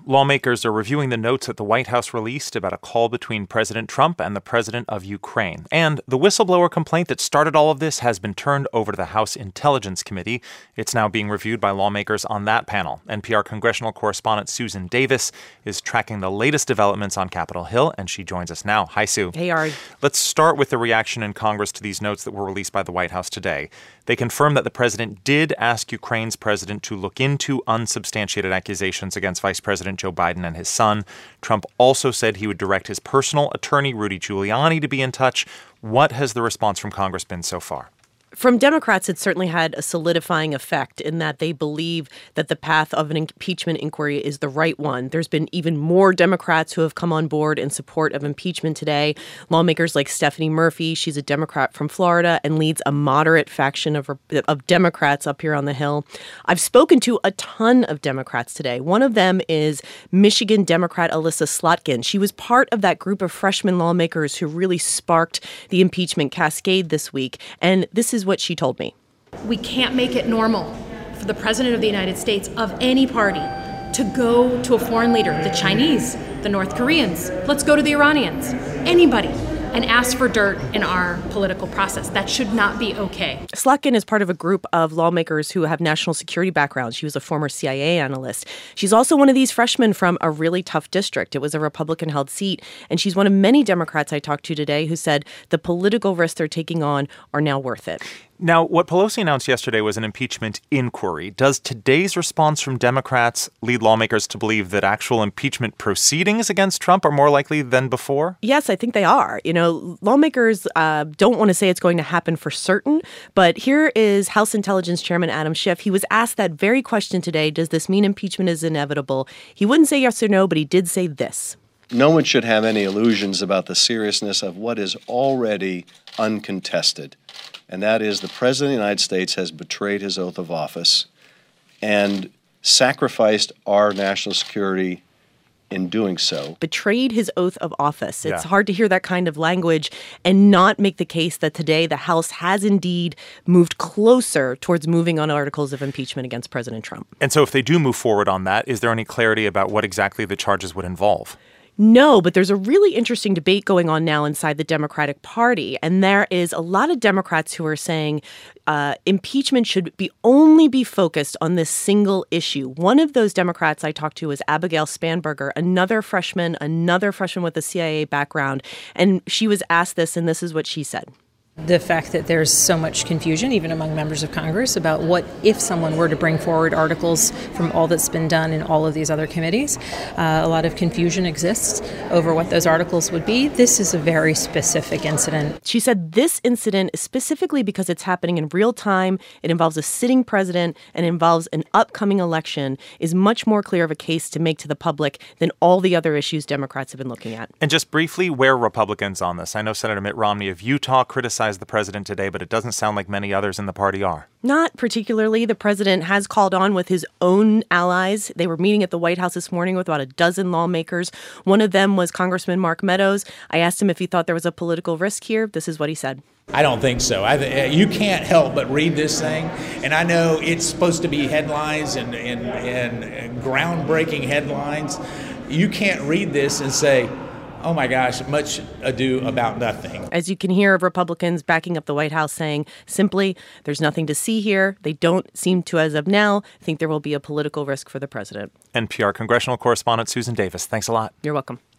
Lawmakers are reviewing the notes that the White House released about a call between President Trump and the president of Ukraine. And the whistleblower complaint that started all of this has been turned over to the House Intelligence Committee. It's now being reviewed by lawmakers on that panel. NPR congressional correspondent Susan Davis is tracking the latest developments on Capitol Hill, and she joins us now. Hi, Sue. Hey, Ari. Let's start with the reaction in Congress to these notes that were released by the White House today. They confirm that the president did ask Ukraine's president to look into unsubstantiated accusations against Vice President Joe Biden and his son. Trump also said he would direct his personal attorney, Rudy Giuliani, to be in touch. What has the response from Congress been so far? From Democrats, it certainly had a solidifying effect in that they believe that the path of an impeachment inquiry is the right one. There's been even more Democrats who have come on board in support of impeachment today. Lawmakers like Stephanie Murphy, she's a Democrat from Florida and leads a moderate faction of Democrats up here on the Hill. I've spoken to a ton of Democrats today. One of them is Michigan Democrat Elissa Slotkin. She was part of that group of freshman lawmakers who really sparked the impeachment cascade this week. And this is what she told me. We can't make it normal for the president of the United States of any party to go to a foreign leader, the Chinese, the North Koreans, let's go to the Iranians, anybody, and ask for dirt in our political process. That should not be okay. Slotkin is part of a group of lawmakers who have national security backgrounds. She was a former CIA analyst. She's also one of these freshmen from a really tough district. It was a Republican-held seat, and she's one of many Democrats I talked to today who said the political risks they're taking on are now worth it. Now, what Pelosi announced yesterday was an impeachment inquiry. Does today's response from Democrats lead lawmakers to believe that actual impeachment proceedings against Trump are more likely than before? Yes, I think they are. You know, lawmakers don't want to say it's going to happen for certain, but here is House Intelligence Chairman Adam Schiff. He was asked that very question today, does this mean impeachment is inevitable? He wouldn't say yes or no, but he did say this. No one should have any illusions about the seriousness of what is already uncontested. And that is the President of the United States has betrayed his oath of office and sacrificed our national security in doing so. Betrayed his oath of office. It's hard to hear that kind of language and not make the case that today the House has indeed moved closer towards moving on articles of impeachment against President Trump. And so if they do move forward on that, is there any clarity about what exactly the charges would involve? No, but there's a really interesting debate going on now inside the Democratic Party. And there is a lot of Democrats who are saying impeachment should only be focused on this single issue. One of those Democrats I talked to is Abigail Spanberger, another freshman with a CIA background. And she was asked this, and this is what she said. The fact that there's so much confusion, even among members of Congress, about what if someone were to bring forward articles from all that's been done in all of these other committees. A lot of confusion exists over what those articles would be. This is a very specific incident. She said this incident, specifically because it's happening in real time, it involves a sitting president and involves an upcoming election, is much more clear of a case to make to the public than all the other issues Democrats have been looking at. And just briefly, where are Republicans on this? I know Senator Mitt Romney of Utah criticized the president today, but it doesn't sound like many others in the party are. Not particularly. The president has called on with his own allies. They were meeting at the White House this morning with about a dozen lawmakers. One of them was Congressman Mark Meadows. I asked him if he thought there was a political risk here. This is what he said. I don't think so. You can't help but read this thing. And I know it's supposed to be headlines and groundbreaking headlines. You can't read this and say, oh my gosh, much ado about nothing. As you can hear, Republicans backing up the White House saying simply, there's nothing to see here. They don't seem to, as of now, think there will be a political risk for the president. NPR congressional correspondent Susan Davis, thanks a lot. You're welcome.